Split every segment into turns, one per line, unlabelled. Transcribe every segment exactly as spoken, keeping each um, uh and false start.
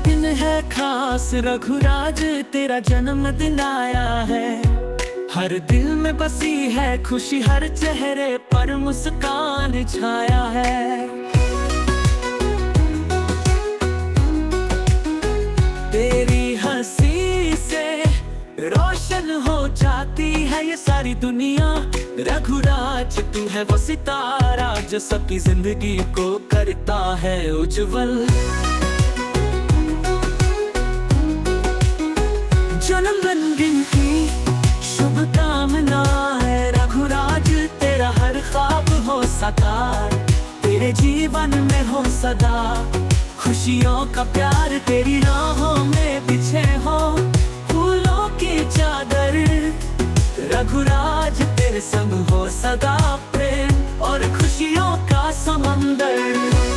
दिन है खास रघुराज, तेरा जन्मदिन आया है। हर दिल में बसी है खुशी, हर चेहरे पर मुस्कान छाया है। तेरी हंसी से रोशन हो जाती है ये सारी दुनिया। रघुराज तू है वो सितारा जो सबकी जिंदगी को करता है उज्जवल। जन्मदिन की शुभकामनाएं रघुराज, तेरा हर ख्वाब हो साकार। तेरे जीवन में हो सदा खुशियों का प्यार, तेरी राहों में बिछे हो फूलों की चादर। रघुराज तेरे संग हो सदा प्रेम और खुशियों का समंदर।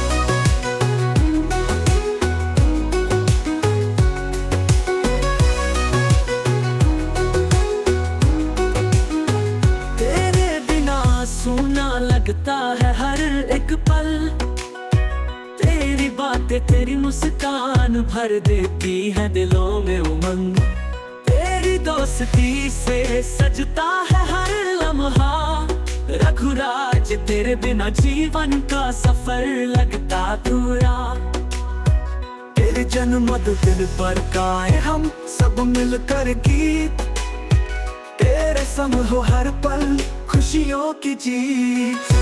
सूना लगता है हर एक पल, तेरी बातें तेरी मुस्कान भर देती है दिलों में उमंग। तेरी दोस्ती से सजता है हर लम्हा। रघुराज तेरे बिना जीवन का सफर लगता अधूरा। तेरे जन्मदिन पर गाए हम सब मिलकर गीत, तेरे संग हो हर पल खुशियों की जीत।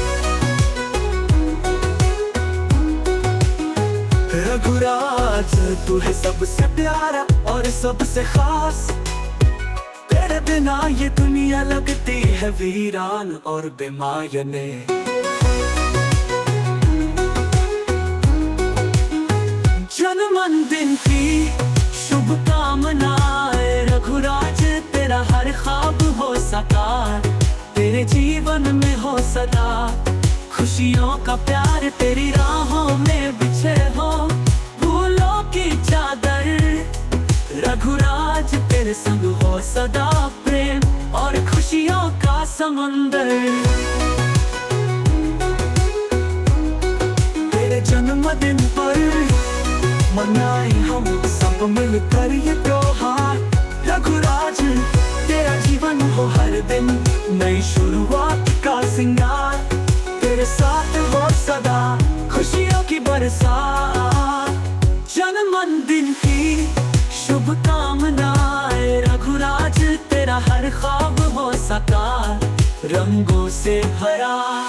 रघुराज तू है सबसे प्यारा और सबसे खास। तेरे बिना ये दुनिया लगती है वीरान और बेमायने। जन्मदिन की शुभकामनाएं रघुराज, तेरा हर ख्वाब हो साकार। तेरे जीवन में हो सदा खुशियों का प्यार, तेरी राहों में बिछे हो फूलों की चादर। रघुराज तेरे संग हो सदा प्रेम और खुशियों का समंदर। तेरे जन्मदिन पर मनाए हम सब मिलकर ये त्योहार। रघुराज तेरा जीवन हो हर दिन नई शुरुआत का सिंगार। तेरे साथ हो सदा खुशियों की बरसात। जन्मदिन की शुभकामनाएं रघुराज, तेरा हर ख्वाब हो साकार रंगों से भरा।